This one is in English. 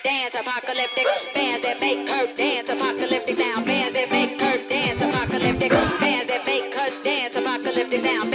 dance, apocalyptic. Bands that make her dance, apocalyptic now. Bands that make her dance, apocalyptic. Bands that make her dance, apocalyptic now.